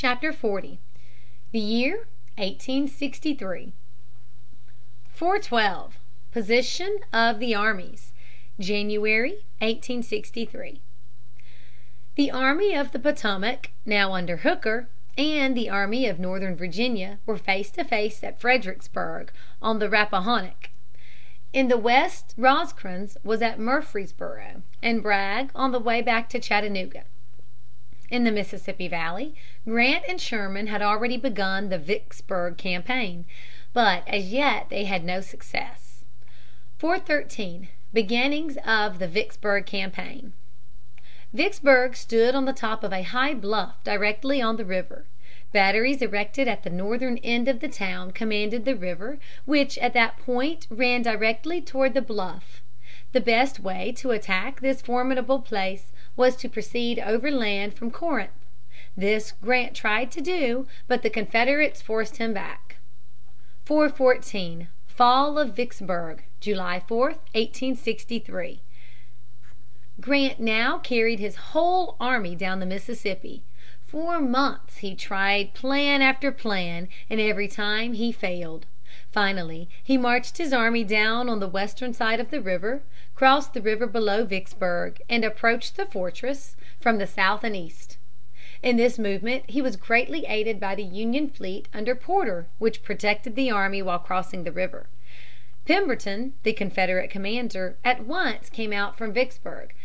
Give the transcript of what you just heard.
Chapter 40. The year 1863. 412. Position of the armies. January, 1863. The Army of the Potomac, now under Hooker, and the Army of Northern Virginia were face to face at Fredericksburg on the Rappahannock. In the west Rosecrans was at Murfreesboro, and Bragg on the way back to Chattanooga. In the Mississippi Valley, Grant and Sherman had already begun the Vicksburg campaign, but as yet they had no success. 413. Beginnings of the Vicksburg campaign. Vicksburg stood on the top of a high bluff directly on the river. Batteries erected at the northern end of the town commanded the river, which at that point ran directly toward the bluff. The best way to attack this formidable place was to proceed overland from Corinth. This Grant tried to do, but the Confederates forced him back. 414. Fall of Vicksburg, July 4, 1863. Grant now carried his whole army down the Mississippi. For months he tried plan after plan, and every time he failed. Finally he marched his army down on the western side of the river, crossed the river below Vicksburg, and approached the fortress from the south and east. In this movement he was greatly aided by the Union fleet under Porter, which protected the army while crossing the river. Pemberton, the Confederate commander, at once came out from Vicksburg.